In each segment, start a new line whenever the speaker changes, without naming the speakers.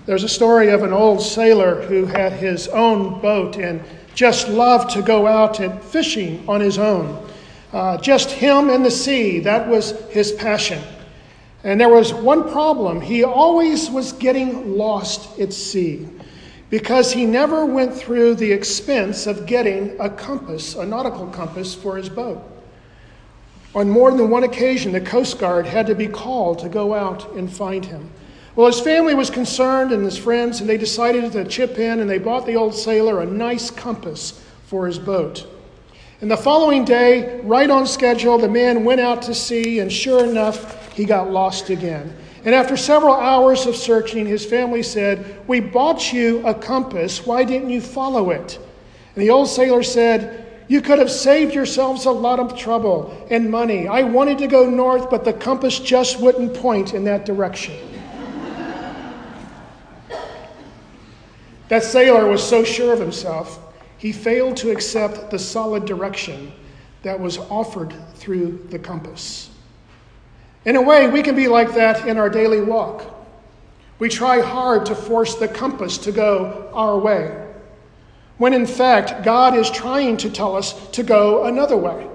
There's a story of an old sailor who had his own boat and just loved to go out and fishing on his own. Just him and the sea, that was his passion. And there was one problem. He always was getting lost at sea because he never went through the expense of getting a compass, a nautical compass for his boat. On more than one occasion, the Coast Guard had to be called to go out and find him. Well, his family was concerned and his friends, and they decided to chip in, and they bought the old sailor a nice compass for his boat. And the following day, right on schedule, the man went out to sea, and sure enough, he got lost again. And after several hours of searching, his family said, "We bought you a compass. Why didn't you follow it?" And the old sailor said, "You could have saved yourselves a lot of trouble and money. I wanted to go north, but the compass just wouldn't point in that direction." That sailor was so sure of himself, he failed to accept the solid direction that was offered through the compass. In a way, we can be like that in our daily walk. We try hard to force the compass to go our way, when in fact, God is trying to tell us to go another way.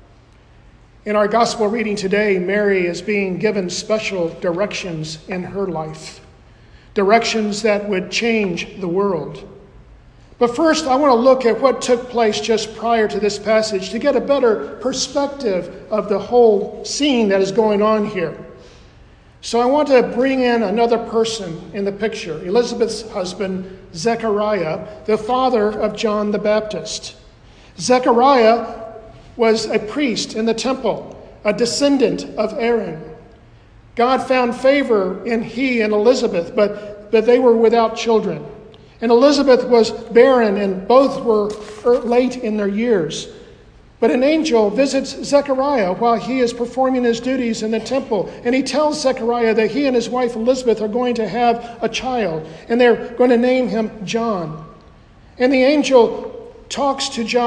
In our gospel reading today, Mary is being given special directions in her life. Directions that would change the world. But first, I want to look at what took place just prior to this passage to get a better perspective of the whole scene that is going on here. So I want to bring in another person in the picture, Elizabeth's husband, Zechariah, the father of John the Baptist. Zechariah was a priest in the temple, a descendant of Aaron. God found favor in he and Elizabeth, but they were without children. And Elizabeth was barren, and both were late in their years. But an angel visits Zechariah while he is performing his duties in the temple. And he tells Zechariah that he and his wife Elizabeth are going to have a child, and they're going to name him John. And the angel talks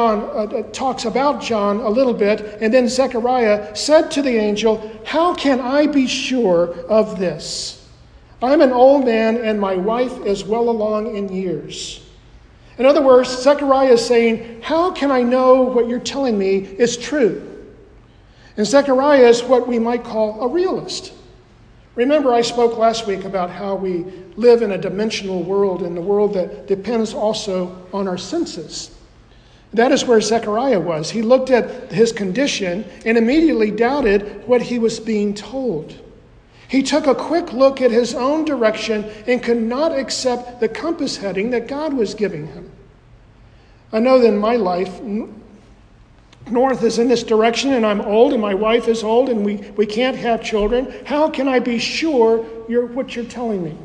about John a little bit, and then Zechariah said to the angel, "How can I be sure of this? I'm an old man, and my wife is well along in years." In other words, Zechariah is saying, how can I know what you're telling me is true? And Zechariah is what we might call a realist. Remember, I spoke last week about how we live in a dimensional world, in a world that depends also on our senses. That is where Zechariah was. He looked at his condition and immediately doubted what he was being told. He took a quick look at his own direction and could not accept the compass heading that God was giving him. I know that in my life, north is in this direction, and I'm old, and my wife is old, and we can't have children. How can I be sure what you're telling me?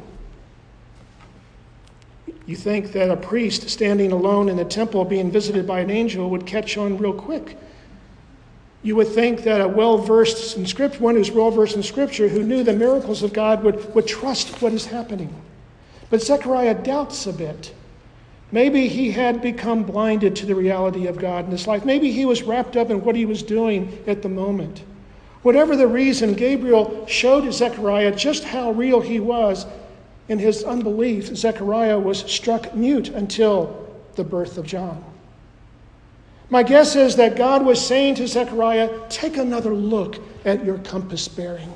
You think that a priest standing alone in the temple being visited by an angel would catch on real quick. You would think that one who's well-versed in Scripture, who knew the miracles of God, would trust what is happening. But Zechariah doubts a bit. Maybe he had become blinded to the reality of God in his life. Maybe he was wrapped up in what he was doing at the moment. Whatever the reason, Gabriel showed Zechariah just how real he was. In his unbelief, Zechariah was struck mute until the birth of John. My guess is that God was saying to Zechariah, take another look at your compass bearing.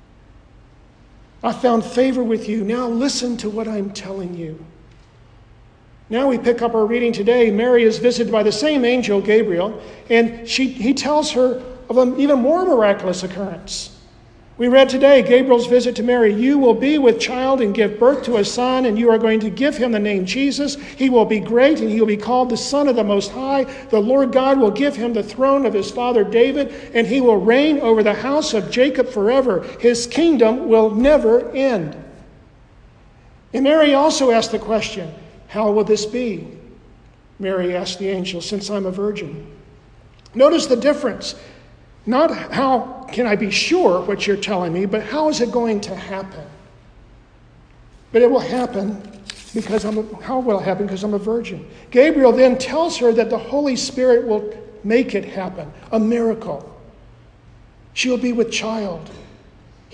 I found favor with you. Now listen to what I'm telling you. Now we pick up our reading today. Mary is visited by the same angel, Gabriel, and he tells her of an even more miraculous occurrence. We read today, Gabriel's visit to Mary. You will be with child and give birth to a son, and you are going to give him the name Jesus. He will be great, and he will be called the Son of the Most High. The Lord God will give him the throne of his father David, and he will reign over the house of Jacob forever. His kingdom will never end. And Mary also asked the question, how will this be? Mary asked the angel, since I'm a virgin. Notice the difference. Not how can I be sure what you're telling me, but how is it going to happen? But it will happen because how will it happen? Because I'm a virgin. Gabriel then tells her that the Holy Spirit will make it happen, a miracle. She'll be with child.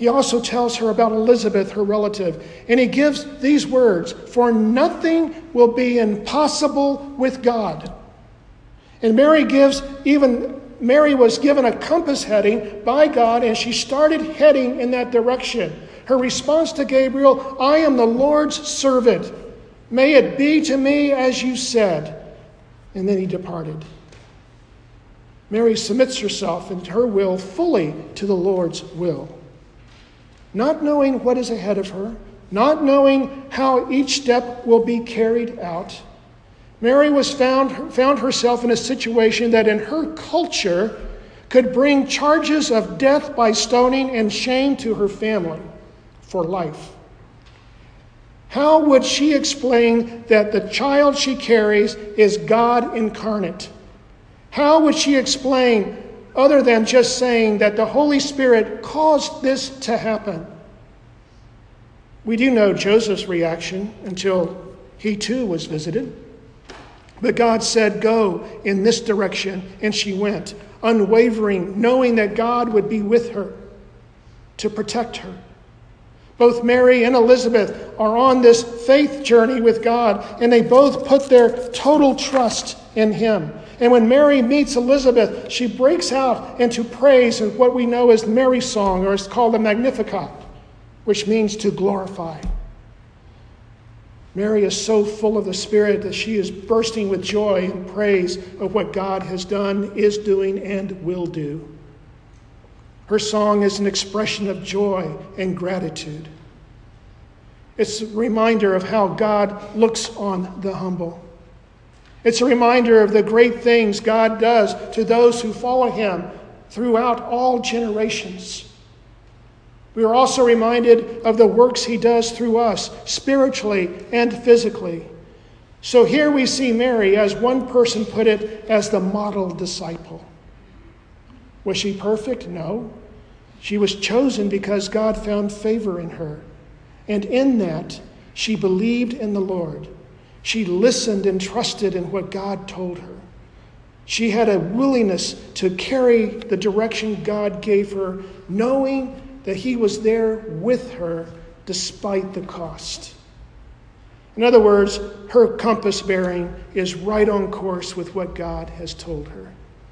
He also tells her about Elizabeth, her relative, and he gives these words, "For nothing will be impossible with God." And Mary was given a compass heading by God, and she started heading in that direction. Her response to Gabriel, "I am the Lord's servant. May it be to me as you said." And then he departed. Mary submits herself and her will fully to the Lord's will. Not knowing what is ahead of her, not knowing how each step will be carried out, Mary found herself in a situation that in her culture could bring charges of death by stoning and shame to her family for life. How would she explain that the child she carries is God incarnate? How would she explain, other than just saying that the Holy Spirit caused this to happen? We do know Joseph's reaction until he too was visited. But God said, "Go in this direction," and she went, unwavering, knowing that God would be with her to protect her. Both Mary and Elizabeth are on this faith journey with God, and they both put their total trust in him. And when Mary meets Elizabeth, she breaks out into praise in what we know as Mary's song, or it's called the Magnificat, which means to glorify. Mary is so full of the Spirit that she is bursting with joy and praise of what God has done, is doing, and will do. Her song is an expression of joy and gratitude. It's a reminder of how God looks on the humble. It's a reminder of the great things God does to those who follow him throughout all generations. We are also reminded of the works he does through us, spiritually and physically. So here we see Mary, as one person put it, as the model disciple. Was she perfect? No. She was chosen because God found favor in her. And in that, she believed in the Lord. She listened and trusted in what God told her. She had a willingness to carry the direction God gave her, knowing that he was there with her despite the cost. In other words, her compass bearing is right on course with what God has told her.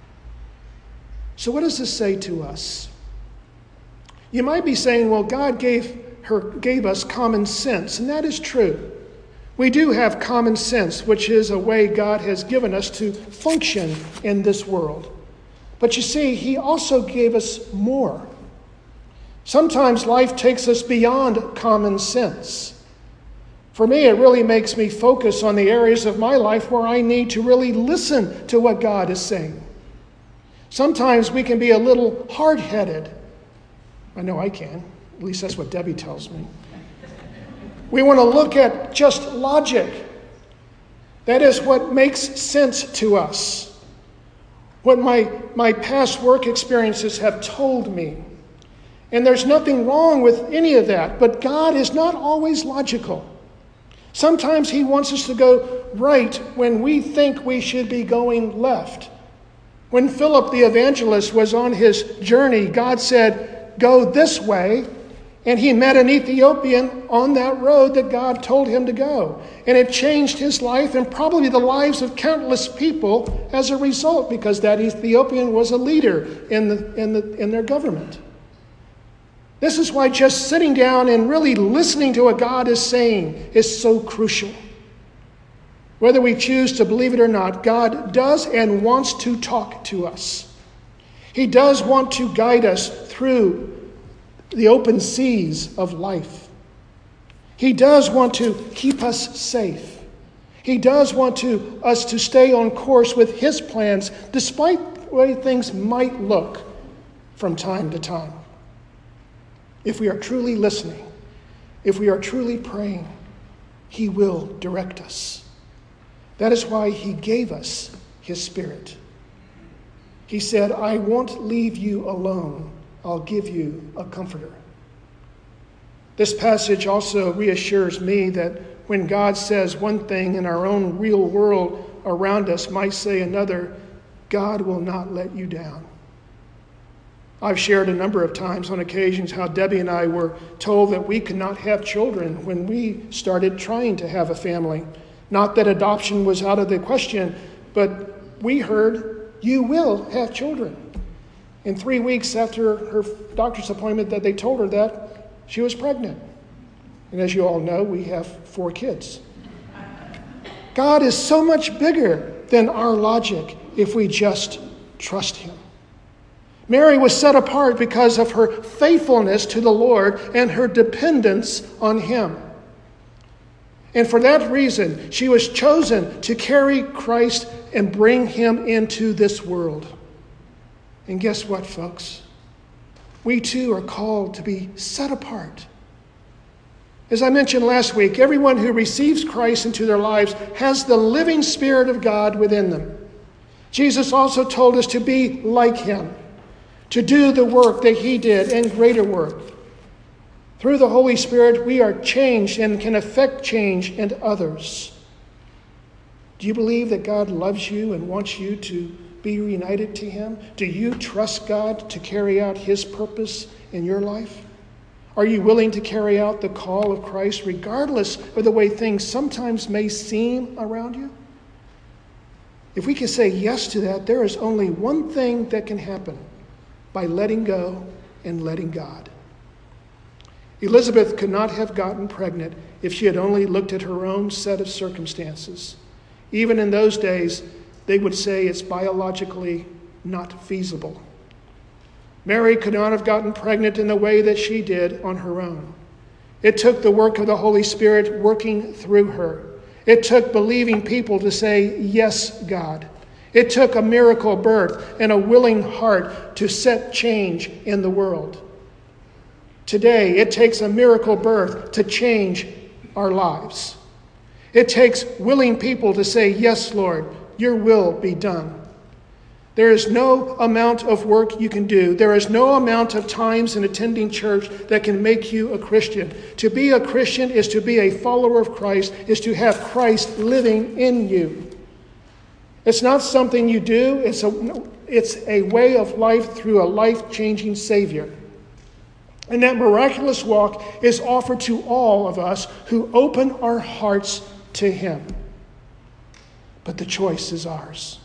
So what does this say to us? You might be saying, well, God gave us common sense, and that is true. We do have common sense, which is a way God has given us to function in this world. But you see, he also gave us more. Sometimes life takes us beyond common sense. For me, it really makes me focus on the areas of my life where I need to really listen to what God is saying. Sometimes we can be a little hard-headed. I know I can. At least that's what Debbie tells me. We want to look at just logic. That is what makes sense to us. What my past work experiences have told me. And there's nothing wrong with any of that, but God is not always logical. Sometimes he wants us to go right when we think we should be going left. When Philip the evangelist was on his journey, God said, "Go this way," and he met an Ethiopian on that road that God told him to go. And it changed his life and probably the lives of countless people as a result, because that Ethiopian was a leader in their government. This is why just sitting down and really listening to what God is saying is so crucial. Whether we choose to believe it or not, God does and wants to talk to us. He does want to guide us through the open seas of life. He does want to keep us safe. He does want us to stay on course with his plans, despite the way things might look from time to time. If we are truly listening, if we are truly praying, he will direct us. That is why he gave us his Spirit. He said, "I won't leave you alone. I'll give you a comforter." This passage also reassures me that when God says one thing and our own real world around us might say another, God will not let you down. I've shared a number of times on occasions how Debbie and I were told that we could not have children when we started trying to have a family. Not that adoption was out of the question, but we heard, you will have children. And 3 weeks after her doctor's appointment that they told her that, she was pregnant. And as you all know, we have 4 kids. God is so much bigger than our logic if we just trust him. Mary was set apart because of her faithfulness to the Lord and her dependence on him. And for that reason, she was chosen to carry Christ and bring him into this world. And guess what, folks? We too are called to be set apart. As I mentioned last week, everyone who receives Christ into their lives has the living Spirit of God within them. Jesus also told us to be like him, to do the work that he did and greater work. Through the Holy Spirit, we are changed and can affect change in others. Do you believe that God loves you and wants you to be reunited to him? Do you trust God to carry out his purpose in your life? Are you willing to carry out the call of Christ regardless of the way things sometimes may seem around you? If we can say yes to that, there is only one thing that can happen: by letting go and letting God. Elizabeth could not have gotten pregnant if she had only looked at her own set of circumstances. Even in those days, they would say it's biologically not feasible. Mary could not have gotten pregnant in the way that she did on her own. It took the work of the Holy Spirit working through her. It took believing people to say, yes, God. It took a miracle birth and a willing heart to set change in the world. Today, it takes a miracle birth to change our lives. It takes willing people to say, yes, Lord, your will be done. There is no amount of work you can do. There is no amount of times in attending church that can make you a Christian. To be a Christian is to be a follower of Christ, is to have Christ living in you. It's not something you do. It's a way of life through a life-changing Savior. And that miraculous walk is offered to all of us who open our hearts to him. But the choice is ours.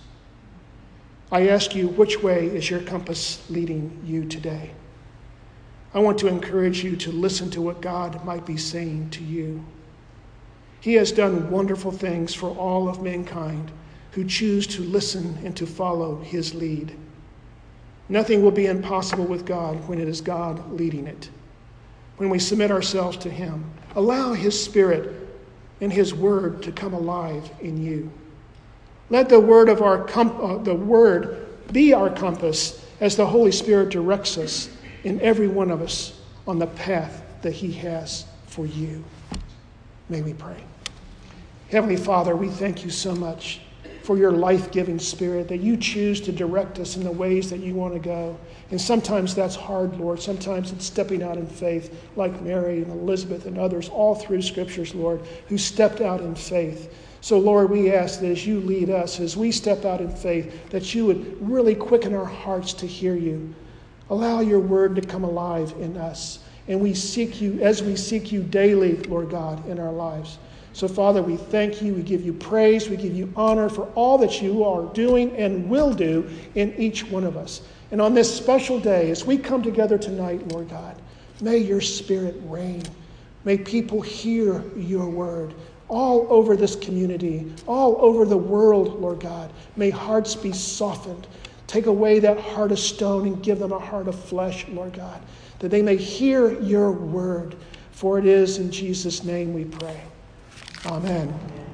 I ask you, which way is your compass leading you today? I want to encourage you to listen to what God might be saying to you. He has done wonderful things for all of mankind who choose to listen and to follow his lead. Nothing will be impossible with God when it is God leading it. When we submit ourselves to him, allow his Spirit and his word to come alive in you. Let the word be our compass as the Holy Spirit directs us in every one of us on the path that he has for you. May we pray. Heavenly Father, we thank you so much for your life-giving Spirit, that you choose to direct us in the ways that you want to go. And sometimes that's hard, Lord. Sometimes it's stepping out in faith, like Mary and Elizabeth and others all through Scriptures, Lord, who stepped out in faith. So, Lord, we ask that as you lead us, as we step out in faith, that you would really quicken our hearts to hear you. Allow your word to come alive in us. And we seek you as we seek you daily, Lord God, in our lives. So, Father, we thank you. We give you praise. We give you honor for all that you are doing and will do in each one of us. And on this special day, as we come together tonight, Lord God, may your Spirit reign. May people hear your word all over this community, all over the world, Lord God. May hearts be softened. Take away that heart of stone and give them a heart of flesh, Lord God, that they may hear your word. For it is in Jesus' name we pray. Amen.